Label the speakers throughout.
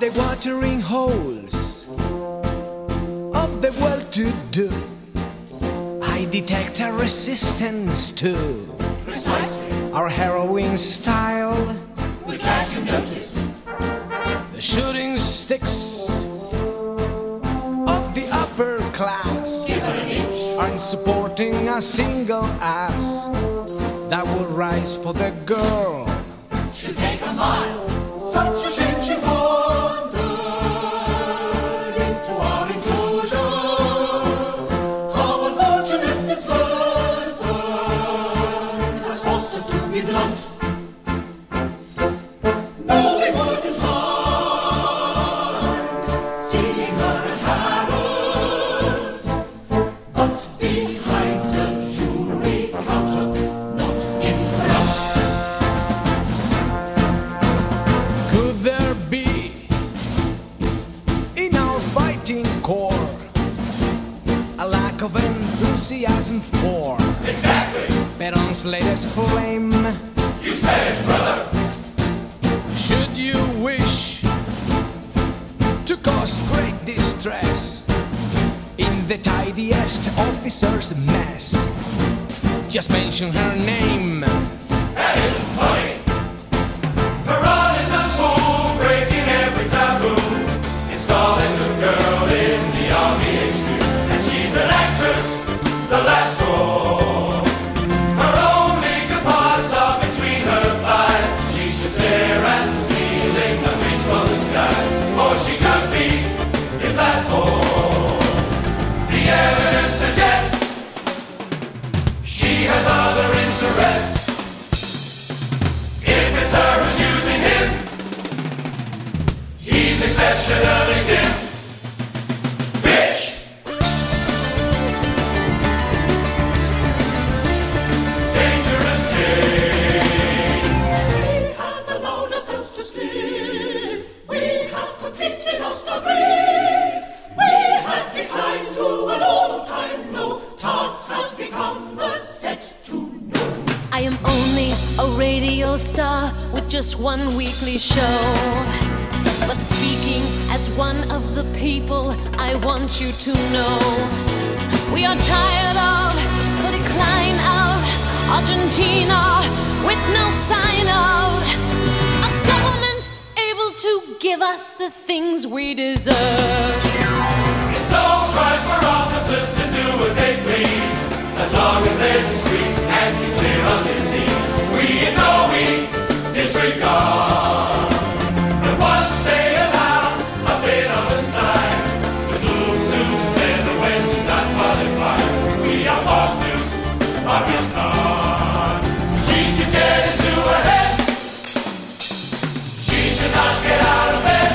Speaker 1: the watering holes of the well-to-do, I detect a resistance to
Speaker 2: Precisely.
Speaker 1: our heroine style.
Speaker 2: We're glad you noticed.
Speaker 1: The shooting sticks of the upper class
Speaker 2: Give her an inch.
Speaker 1: aren't supporting a single ass that will rise for the girl.
Speaker 2: She'll take a mile. Such a shame she wandered into our enclosure. How unfortunate this person has forced us to be blunt. No, we wouldn't mind seeing her at Harrods, but behind the jewelry counter, not in front.
Speaker 1: Could there be in our fighting core a lack of enthusiasm for
Speaker 2: Exactly.
Speaker 1: Peron's latest flame?
Speaker 2: You said it, brother.
Speaker 1: Should you wish to cause great distress in the tidiest officer's mess, just mention her name.
Speaker 2: That isn't funny. Peron is a fool, breaking every taboo, installing the girl in the army HQ, and she's an actress, the last straw. Her only good parts are between her thighs. She should stare at the ceiling, not reach for the skies, or she could be his last whore. The evidence suggests she has other interests. If it's her who's using him, he's exceptionally dim. Bitch! Dangerous Jane. We have allowed ourselves to sleep. We have completely lost our grip. We have declined to an all-time low. Tarts have become the set to know.
Speaker 3: I am only a radio star with just one weekly show. But speaking as one of the people, I want you to know we are tired of the decline of Argentina, with no sign of a government able to give us the things we deserve.
Speaker 2: It's no crime for officers to do as they please, as long as they're discreet and keep clear on their seats. We ignore, we disregard. But once they allow a bit on the side to move to the center when she's not qualified, we are forced to mark his card. She should get into her head. She should not get out of bed.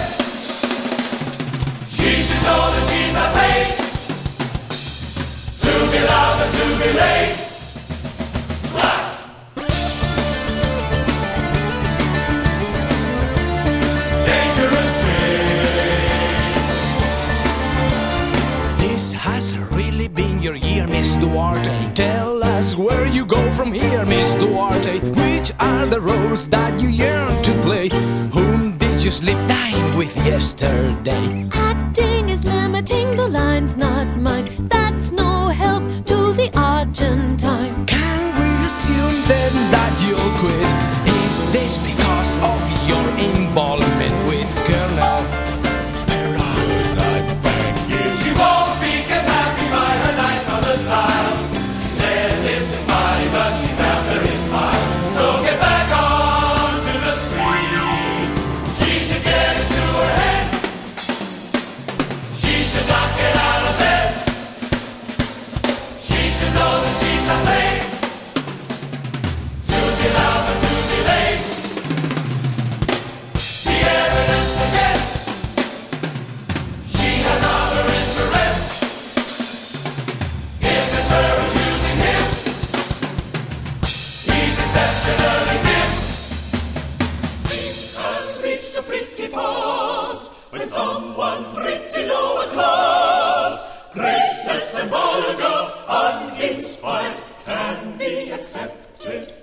Speaker 2: She should know that she's not paid to be loved and to be late. Slut! Dangerous Jane.
Speaker 1: This has really been your year, Miss Duarte. Tell us where you go from here, Miss Duarte. Which are the roles that you yearn to play? Whom did you sleep dine with yesterday?
Speaker 3: Acting is limiting, the line's not mine. That's no help to the Argentine.
Speaker 1: Can we assume then that you'll quit? Is this because of your involvement with Colonel Peron?
Speaker 2: She won't be kept happy by her nights on the tiles. She says it's his body, but she's after his smile. So get back on to the streets. She should get into her head. She should not get out of bed. She should know that she's not late to be loved or to be late. The evidence suggests she has other interests. If it's her who's using him, he's exceptionally dim. Things have reached a pretty pass when someone pretty lower class, graceless and vulgar, uninspired, can be accepted